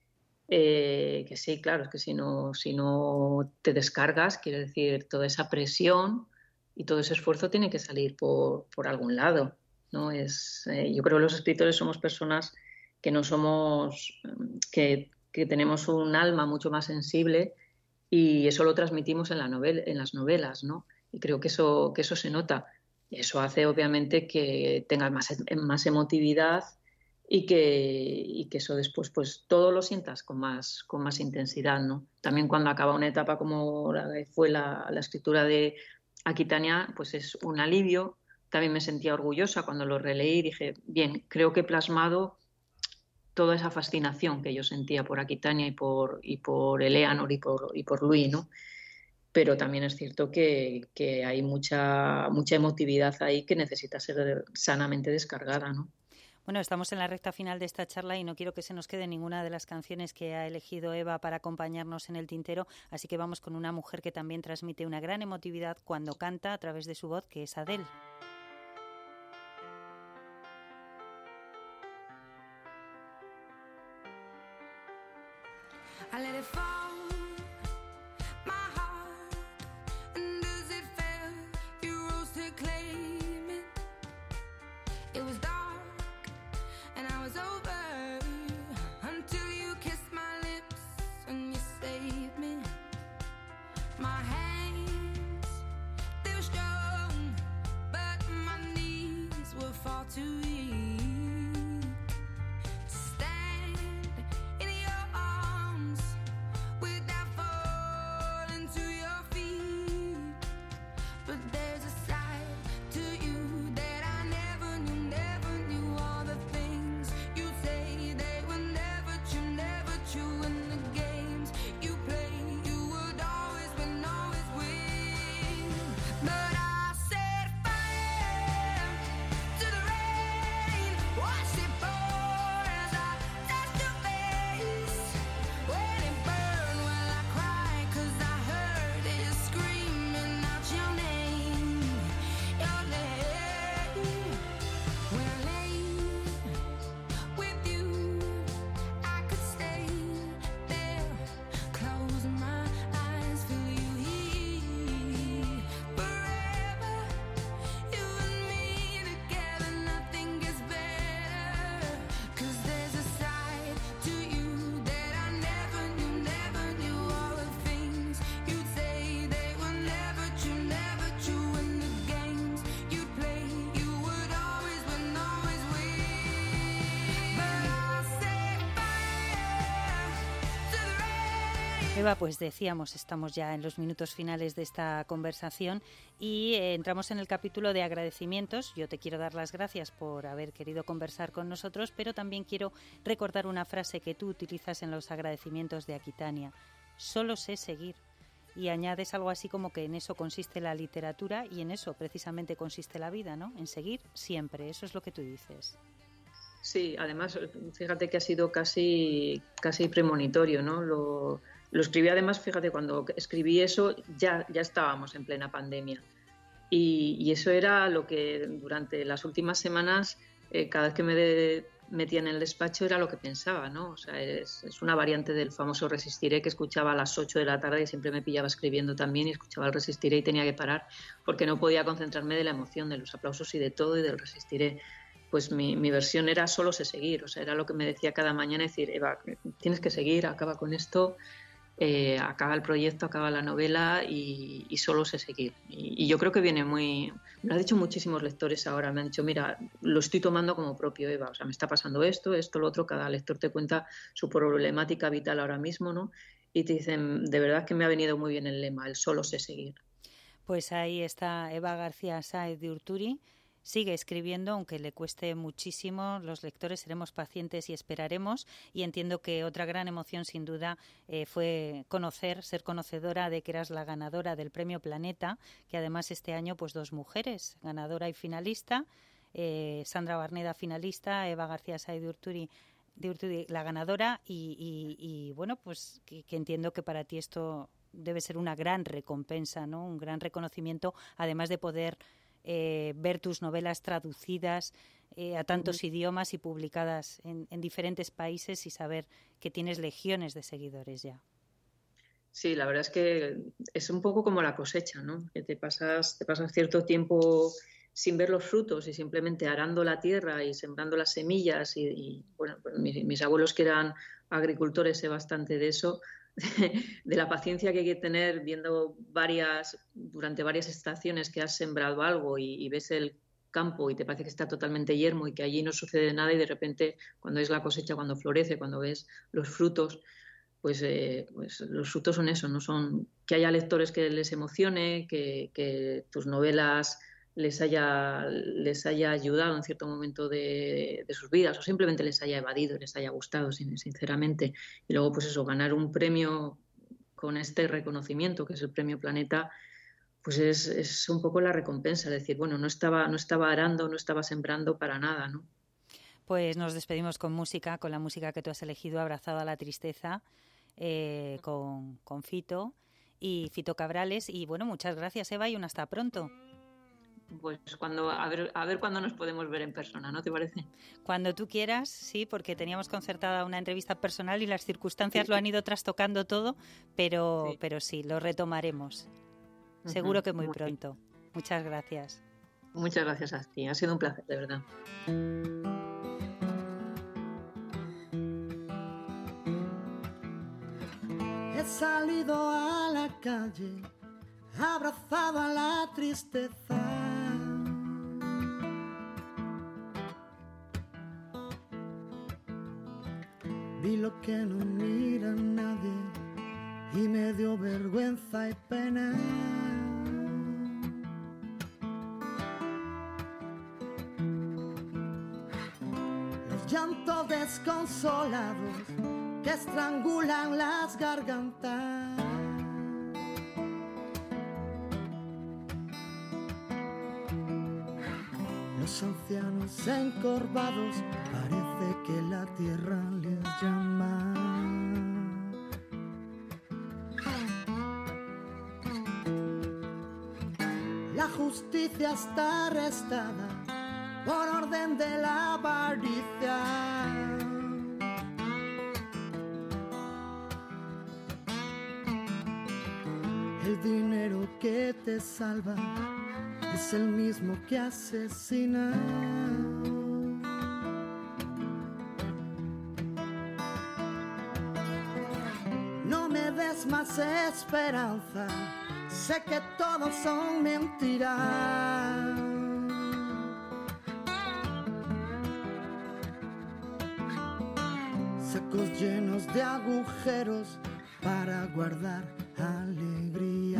que sí, claro, es que si no te descargas, quiere decir, toda esa presión y todo ese esfuerzo tiene que salir por algún lado, ¿no? Yo creo que los escritores somos personas que no somos, que tenemos un alma mucho más sensible, y eso lo transmitimos en las novelas, ¿no? Y creo que eso se nota. Y eso hace, obviamente, que tengas más emotividad y que eso después pues todo lo sientas con más intensidad, ¿no? También cuando acaba una etapa como la que fue la escritura de Aquitania, pues es un alivio. También me sentía orgullosa cuando lo releí y dije, bien, creo que he plasmado toda esa fascinación que yo sentía por Aquitania y por Eleanor y por Louis, ¿no? Pero también es cierto que hay mucha emotividad ahí que necesita ser sanamente descargada, ¿no? Bueno, estamos en la recta final de esta charla y no quiero que se nos quede ninguna de las canciones que ha elegido Eva para acompañarnos en el tintero, así que vamos con una mujer que también transmite una gran emotividad cuando canta a través de su voz, que es Adele. I let it fall, my heart, and as it fell, you rose to claim it. It was dark, and I was over, until you kissed my lips, and you saved me. My hands, they were strong, but my knees were far too weak. But I set fire to the rain. Eva, pues decíamos, estamos ya en los minutos finales de esta conversación y entramos en el capítulo de agradecimientos. Yo te quiero dar las gracias por haber querido conversar con nosotros, pero también quiero recordar una frase que tú utilizas en los agradecimientos de Aquitania. Solo sé seguir. Y añades algo así como que en eso consiste la literatura y en eso precisamente consiste la vida, ¿no? En seguir siempre. Eso es lo que tú dices. Sí, además, fíjate que ha sido casi premonitorio, ¿no? Lo escribí además, fíjate, cuando escribí eso ya estábamos en plena pandemia. Y eso era lo que durante las últimas semanas, cada vez que me metía en el despacho, era lo que pensaba, ¿no? O sea, es una variante del famoso Resistiré que escuchaba a las 8 de la tarde y siempre me pillaba escribiendo también y escuchaba el Resistiré y tenía que parar porque no podía concentrarme de la emoción, de los aplausos y de todo y del Resistiré. Pues mi versión era solo sé seguir, o sea, era lo que me decía cada mañana, decir, Eva, tienes que seguir, acaba con esto, acaba el proyecto, acaba la novela y solo sé seguir. Y yo creo que viene me lo han dicho muchísimos lectores ahora, me han dicho, mira, lo estoy tomando como propio, Eva, o sea, me está pasando esto, lo otro, cada lector te cuenta su problemática vital ahora mismo, ¿no? Y te dicen, de verdad que me ha venido muy bien el lema, el solo sé seguir. Pues ahí está Eva García Sáez de Urturi. Sigue escribiendo, aunque le cueste muchísimo. Los lectores seremos pacientes y esperaremos. Y entiendo que otra gran emoción, sin duda, fue ser conocedora de que eras la ganadora del Premio Planeta, que además este año, pues 2 mujeres, ganadora y finalista. Sandra Barneda, finalista, Eva García Sáez de Urturi, la ganadora. Y bueno, pues que entiendo que para ti esto debe ser una gran recompensa, ¿no? Un gran reconocimiento, además de poder ver tus novelas traducidas a tantos idiomas y publicadas en diferentes países y saber que tienes legiones de seguidores ya. Sí, la verdad es que es un poco como la cosecha, ¿no? Que te pasas cierto tiempo sin ver los frutos y simplemente arando la tierra y sembrando las semillas y bueno, pues mis abuelos que eran agricultores sé bastante de eso, de la paciencia que hay que tener viendo durante varias estaciones que has sembrado algo y ves el campo y te parece que está totalmente yermo y que allí no sucede nada y de repente cuando ves la cosecha, cuando florece, cuando ves los frutos, pues los frutos son eso, no son que haya lectores que les emocione, que tus novelas les haya ayudado en cierto momento de sus vidas o simplemente les haya evadido, les haya gustado sinceramente. Y luego pues eso, ganar un premio con este reconocimiento que es el Premio Planeta, pues es un poco la recompensa, es decir, bueno, no estaba arando, no estaba sembrando para nada, ¿no? Pues nos despedimos con la música que tú has elegido, Abrazado a la tristeza, con Fito y Fito Cabrales. Y bueno, muchas gracias, Eva, y un hasta pronto. Pues a ver cuándo nos podemos ver en persona, ¿no te parece? Cuando tú quieras, sí, porque teníamos concertada una entrevista personal y las circunstancias lo han ido trastocando todo, pero sí, lo retomaremos. Seguro que muy pronto. Muchas gracias. Muchas gracias a ti, ha sido un placer, de verdad. He salido a la calle, abrazado a la tristeza. Vi lo que no mira nadie y me dio vergüenza y pena. Los llantos desconsolados que estrangulan las gargantas. Los ancianos encorvados, parece que la tierra les llama. La justicia está arrestada por orden de la avaricia. El dinero que te salva es el mismo que asesina. No me des más esperanza, sé que todos son mentiras. Sacos llenos de agujeros para guardar alegría.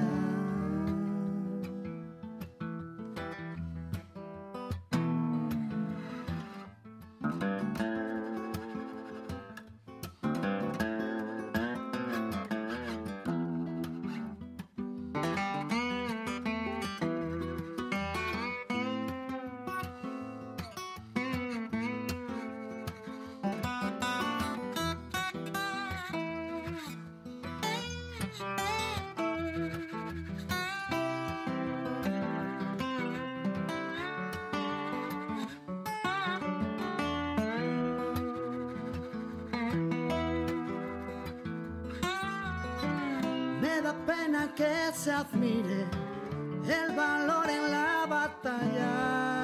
Me da pena que se admire el valor en la batalla.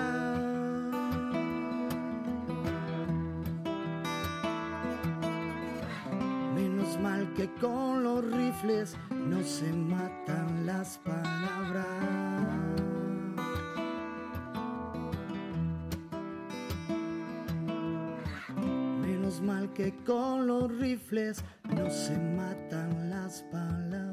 Menos mal que con los rifles no se matan las palabras. Menos mal que con los rifles no se matan las palabras.